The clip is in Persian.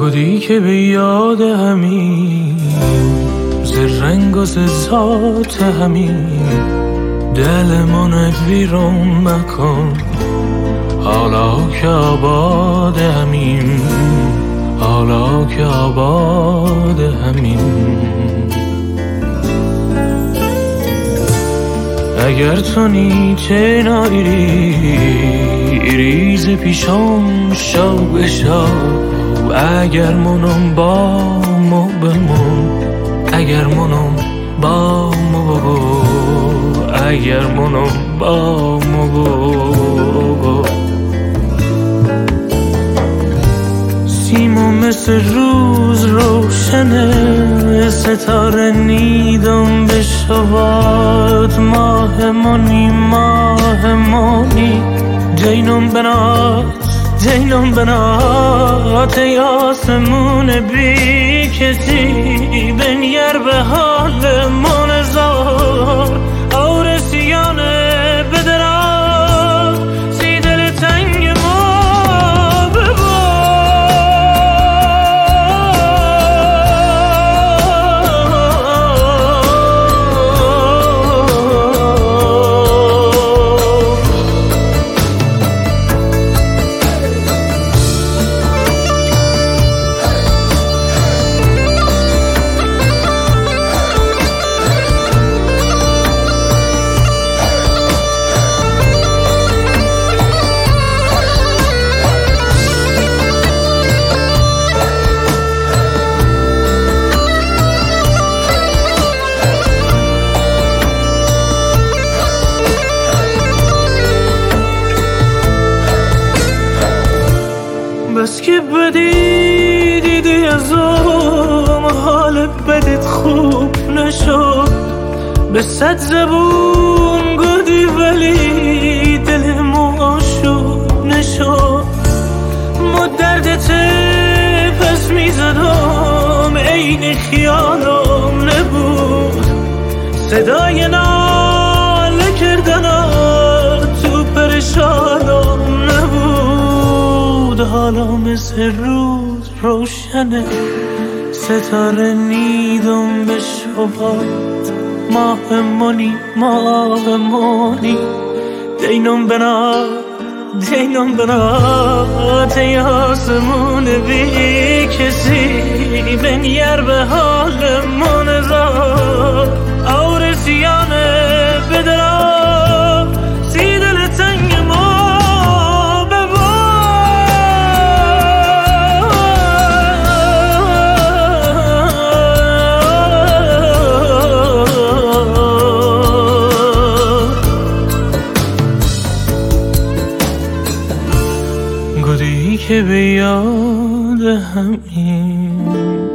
گودی که به یاد همین ز رنگ و ز ذات همین دلمون ویرون مکن. حالا که آباد همین، حالا که آباد همین. اگر تو نیچه نایری ریز پیشم شو بشو. اگر منم با مو بمون، اگر منم با مو بگو، اگر منم با مو بگو. سیمو مثل روز روشنه، ستاره نیدم به شبات. ماه منی ماه منی جینم بنات، جینم بنات. ای آسمون بی کسی بنگر به حال من زار. آرسیانه بدرا سی دل تنگ ما ببار. بس که بدی دیدی ازم، حال بدت خوب نشد. به 100 زبون گفتی ولی دلم آشوب نشد. ما دردت پس میزدم عین خیالم نبود. صدای ناله کردنت تو پرشانم نبود. حالا مثل روز روشنه، ستاره نیدم به شبات. ماه منی ماه منی دینم بنات، دینم بنات. ای آسمون بی کسی بنگر به حال من زار. آرسیانه بدرا سی دل تنگ ما. گودی که به یاد همین